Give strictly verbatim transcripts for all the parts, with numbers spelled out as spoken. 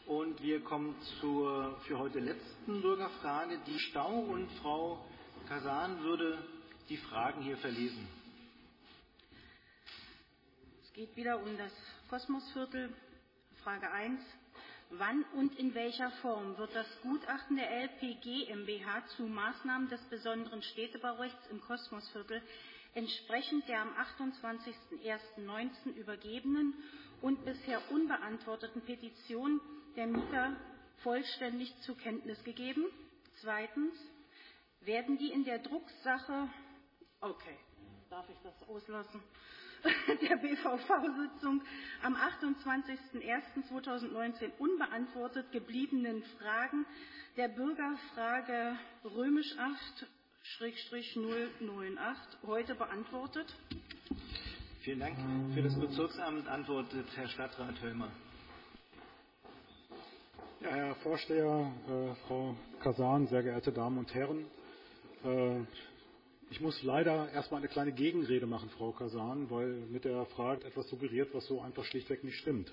Und wir kommen zur für heute letzten Bürgerfrage. Die Stau und Frau Kasan würde die Fragen hier verlesen. Es geht wieder um das Kosmosviertel. Frage eins. Wann und in welcher Form wird das Gutachten der L P G GmbH zu Maßnahmen des besonderen Städtebaurechts im Kosmosviertel entsprechend der am achtundzwanzigsten ersten neunzehn übergebenen und bisher unbeantworteten Petition der Mieter vollständig zur Kenntnis gegeben? Zweitens. Werden die in der Drucksache, okay, darf ich das auslassen, der B V V-Sitzung am achtundzwanzigsten ersten zweitausendneunzehn unbeantwortet gebliebenen Fragen der Bürgerfrage römisch acht null null acht heute beantwortet? Vielen Dank. Für das Bezirksamt antwortet Herr Stadtrat Höllmer. Ja, Herr Vorsteher, äh, Frau Kasan, sehr geehrte Damen und Herren, äh, ich muss leider erstmal eine kleine Gegenrede machen, Frau Kasan, weil mit der Frage etwas suggeriert, was so einfach schlichtweg nicht stimmt.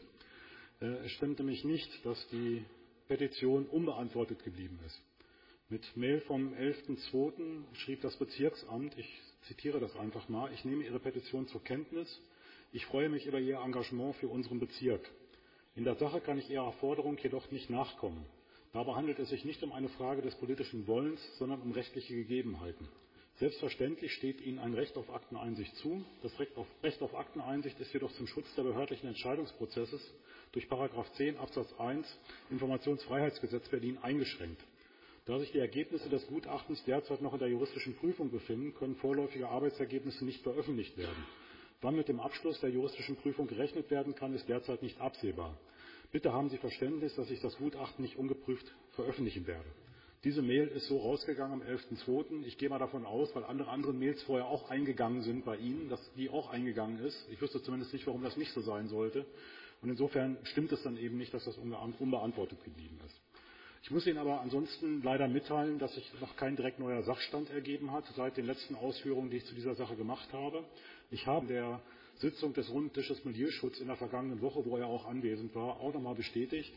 Es stimmt nämlich nicht, dass die Petition unbeantwortet geblieben ist. Mit Mail vom elften zweiten schrieb das Bezirksamt, ich zitiere das einfach mal, ich nehme Ihre Petition zur Kenntnis. Ich freue mich über Ihr Engagement für unseren Bezirk. In der Sache kann ich Ihrer Forderung jedoch nicht nachkommen. Dabei handelt es sich nicht um eine Frage des politischen Wollens, sondern um rechtliche Gegebenheiten. Selbstverständlich steht Ihnen ein Recht auf Akteneinsicht zu. Das Recht auf, Recht auf Akteneinsicht ist jedoch zum Schutz der behördlichen Entscheidungsprozesses durch Paragraph zehn Absatz eins Informationsfreiheitsgesetz Berlin eingeschränkt. Da sich die Ergebnisse des Gutachtens derzeit noch in der juristischen Prüfung befinden, können vorläufige Arbeitsergebnisse nicht veröffentlicht werden. Wann mit dem Abschluss der juristischen Prüfung gerechnet werden kann, ist derzeit nicht absehbar. Bitte haben Sie Verständnis, dass ich das Gutachten nicht ungeprüft veröffentlichen werde. Diese Mail ist so rausgegangen am elften zweiten Ich gehe mal davon aus, weil andere, andere Mails vorher auch eingegangen sind bei Ihnen, dass die auch eingegangen ist. Ich wüsste zumindest nicht, warum das nicht so sein sollte. Und insofern stimmt es dann eben nicht, dass das unbeantwortet geblieben ist. Ich muss Ihnen aber ansonsten leider mitteilen, dass sich noch kein direkt neuer Sachstand ergeben hat seit den letzten Ausführungen, die ich zu dieser Sache gemacht habe. Ich habe in der Sitzung des Runden Tisches Milieuschutz in der vergangenen Woche, wo er auch anwesend war, auch nochmal bestätigt,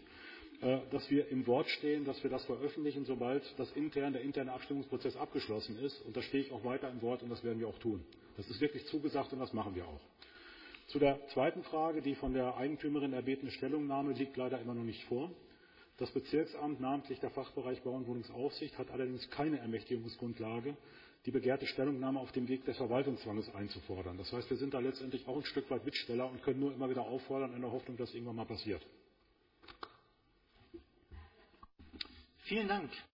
dass wir im Wort stehen, dass wir das veröffentlichen, sobald das intern, der interne Abstimmungsprozess abgeschlossen ist. Und da stehe ich auch weiter im Wort und das werden wir auch tun. Das ist wirklich zugesagt und das machen wir auch. Zu der zweiten Frage, die von der Eigentümerin erbetene Stellungnahme liegt leider immer noch nicht vor. Das Bezirksamt, namentlich der Fachbereich Bau- und Wohnungsaufsicht, hat allerdings keine Ermächtigungsgrundlage, die begehrte Stellungnahme auf dem Weg des Verwaltungszwanges einzufordern. Das heißt, wir sind da letztendlich auch ein Stück weit Bittsteller und können nur immer wieder auffordern in der Hoffnung, dass irgendwann mal passiert. Vielen Dank.